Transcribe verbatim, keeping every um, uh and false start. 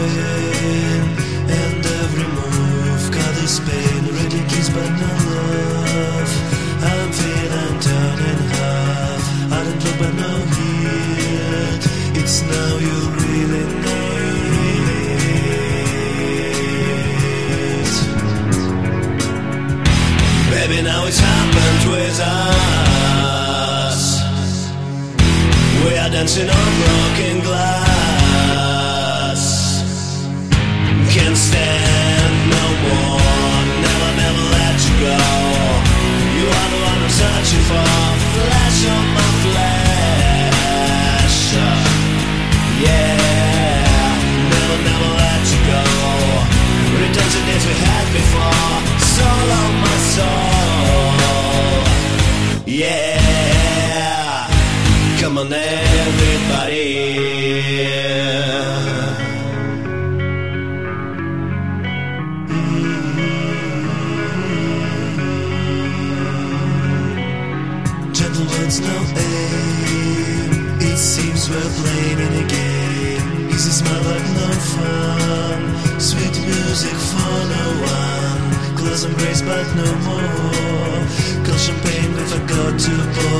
strain, and every move causes pain. Reading keys but no love. I'm feeling torn in half. I don't look but no heat. It's now you really need. Baby, now it's happened with us. We are dancing on broken glass. Can't stand no more. Never, never let you go. You are the one I'm searching for. Flesh on my flesh. Yeah. Never, never let you go. Return to days we had before. Soul of my soul. Yeah. Come on everybody. Gentle words, no aim. It seems we're playing in a game. Easy smile but no fun. Sweet music for no one. Close embrace but no more. Cold champagne we forgot to pour.